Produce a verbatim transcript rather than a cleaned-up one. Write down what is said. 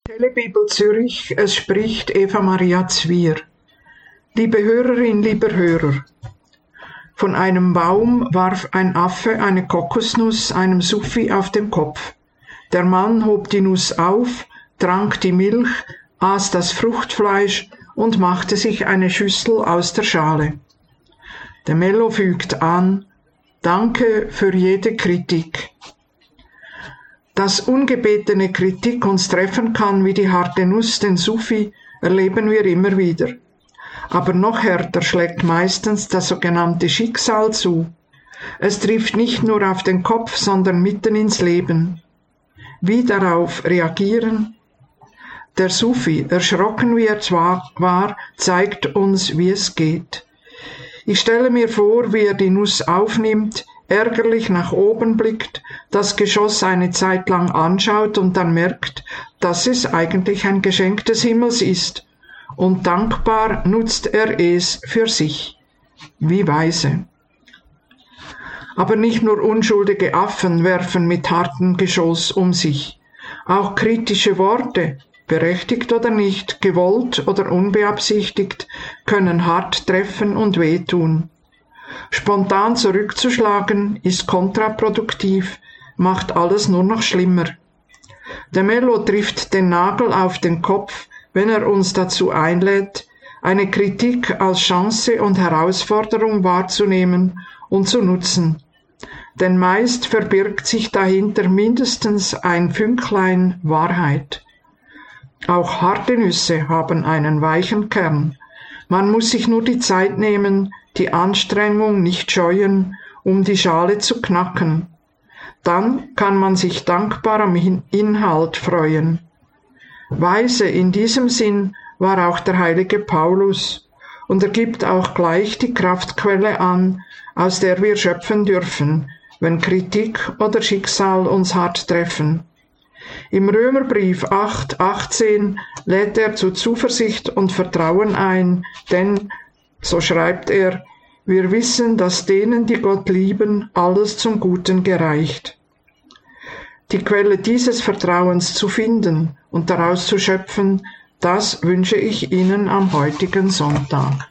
Telebibel Zürich, es spricht Eva Maria Zwier. Liebe Hörerin, lieber Hörer, von einem Baum warf ein Affe eine Kokosnuss einem Sufi auf den Kopf. Der Mann hob die Nuss auf, trank die Milch, aß das Fruchtfleisch und machte sich eine Schüssel aus der Schale. Der Mello fügt an: Danke für jede Kritik. Dass ungebetene Kritik uns treffen kann wie die harte Nuss den Sufi, erleben wir immer wieder. Aber noch härter schlägt meistens das sogenannte Schicksal zu. Es trifft nicht nur auf den Kopf, sondern mitten ins Leben. Wie darauf reagieren? Der Sufi, erschrocken wie er zwar war, zeigt uns, wie es geht. Ich stelle mir vor, wie er die Nuss aufnimmt, ärgerlich nach oben blickt, das Geschoss eine Zeit lang anschaut und dann merkt, dass es eigentlich ein Geschenk des Himmels ist, und dankbar nutzt er es für sich. Wie weise. Aber nicht nur unschuldige Affen werfen mit hartem Geschoss um sich. Auch kritische Worte, berechtigt oder nicht, gewollt oder unbeabsichtigt, können hart treffen und wehtun. Spontan zurückzuschlagen ist kontraproduktiv, macht alles nur noch schlimmer. Der Mello trifft den Nagel auf den Kopf, wenn er uns dazu einlädt, eine Kritik als Chance und Herausforderung wahrzunehmen und zu nutzen. Denn meist verbirgt sich dahinter mindestens ein Fünklein Wahrheit. Auch harte Nüsse haben einen weichen Kern. Man muss sich nur die Zeit nehmen, die Anstrengung nicht scheuen, um die Schale zu knacken. Dann kann man sich dankbar am Inhalt freuen. Weise in diesem Sinn war auch der heilige Paulus, und er gibt auch gleich die Kraftquelle an, aus der wir schöpfen dürfen, wenn Kritik oder Schicksal uns hart treffen. Im Römerbrief acht achtzehn lädt er zu Zuversicht und Vertrauen ein, denn, so schreibt er, wir wissen, dass denen, die Gott lieben, alles zum Guten gereicht. Die Quelle dieses Vertrauens zu finden und daraus zu schöpfen, das wünsche ich Ihnen am heutigen Sonntag.